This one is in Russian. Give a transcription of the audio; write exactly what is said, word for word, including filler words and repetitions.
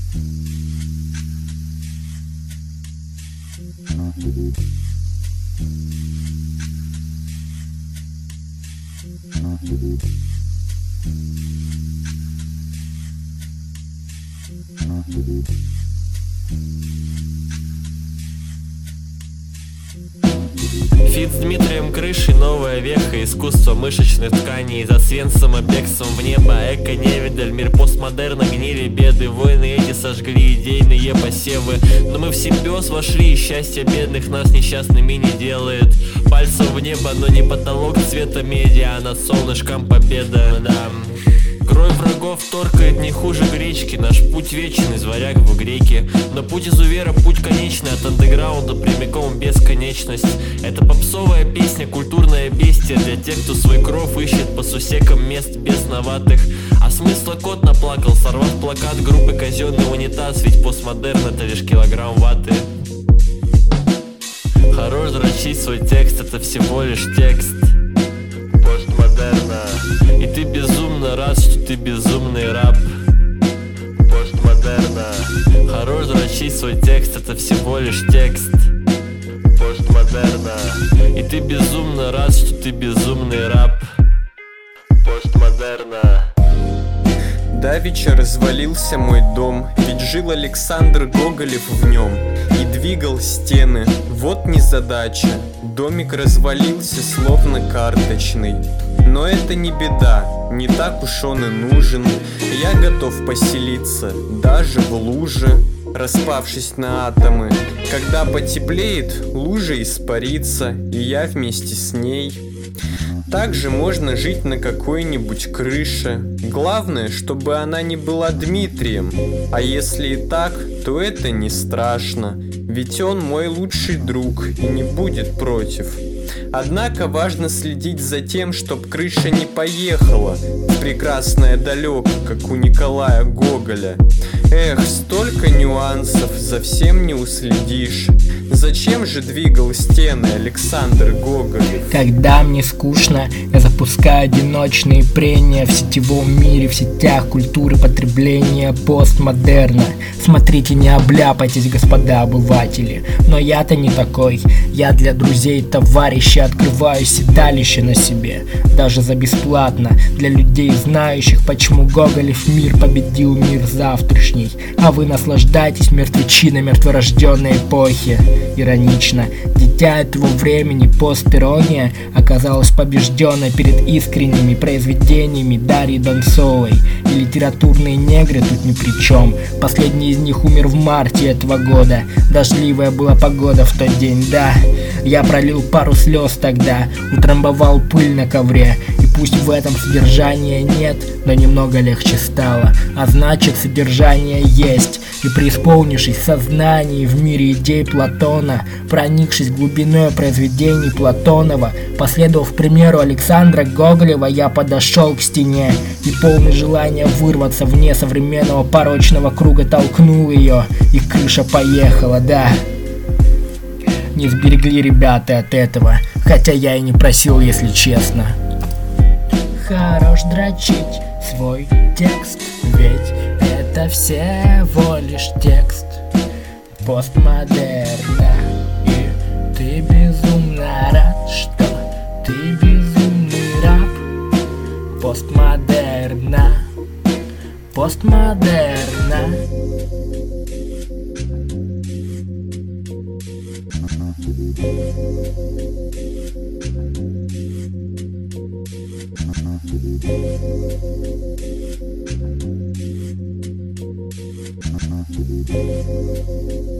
Фит с Дмитрием Крышей, новая веха, искусство мышечных тканей. За Свенцем и бегством в небо, эко-невидаль, мир постмодерна, гнили беды. Войны эти сожгли идейные посевы. Но мы в симбиоз вошли, и счастье бедных нас несчастными не делает. Пальцем в небо, но не потолок цвета меди, а над солнышком победа, да. Кровь врагов торкает не хуже гречки. Наш путь вечен, из варяг в греки. Но путь изувера, путь конечный. От андеграунда прямиком в бесконечность. Это попсовая песня, культурное бестие для тех, кто свой кров ищет по сусекам мест бесноватых. А смысла кот наплакал, сорвав плакат группы «Казенный унитаз». Ведь постмодерн — это лишь килограмм ваты. Хорош дрочить свой текст, это всего лишь текст постмодерна. И ты безумно рад, что ты безумный раб постмодерна. Хорош дрочить свой текст, это всего лишь текст постмодерна. И ты безумно рад, что ты безумный раб постмодерна. Давеча развалился мой дом, ведь жил Александр Гоголев в нем и двигал стены, вот незадача. Домик развалился, словно карточный. Но это не беда, не так уж он и нужен. Я готов поселиться даже в луже, распавшись на атомы. Когда потеплеет, лужа испарится, и я вместе с ней. Также можно жить на какой-нибудь крыше. Главное, чтобы она не была Дмитрием. А если и так, то это не страшно. Ведь он мой лучший друг и не будет против. Однако важно следить за тем, чтоб крыша не поехала в прекрасное далеко, как у Николая Гоголя. Эх, столько нюансов, за всем не уследишь. Зачем же двигал стены Александр Гоголев? Когда мне скучно, я запускаю одиночные прения в сетевом мире, в сетях культуры потребления постмодерна. Смотрите, не обляпайтесь, господа обыватели. Но я-то не такой. Я для друзей и товарищей открываю седалище на себе, даже за бесплатно, для людей, знающих, почему Гоголев мир победил мир завтрашний. А вы наслаждайтесь мертвечиной мертворожденной эпохи. Иронично, дитя этого времени, постирония, оказалась побежденной перед искренними произведениями Дарьи Донцовой. И литературные негры тут ни при чем. Последний из них умер в марте этого года. Дождливая была погода в тот день, да. Я пролил пару слез тогда, утрамбовал пыль на ковре. И пусть в этом содержания нет, но немного легче стало. А значит, содержание есть. И преисполнившись в сознании в мире идей Платона, проникшись глубиной произведений Платонова, последовав примеру Александра Гоголева, я подошел к стене и, полный желания вырваться вне современного порочного круга, толкнул ее, и крыша поехала, да. Не сберегли ребята от этого, хотя я и не просил, если честно. Хорош дрочить свой текст, ведь это всего лишь текст постмодерна. И ты безумно рад, что ты безумный раб постмодерна. Постмодерна. Thank you.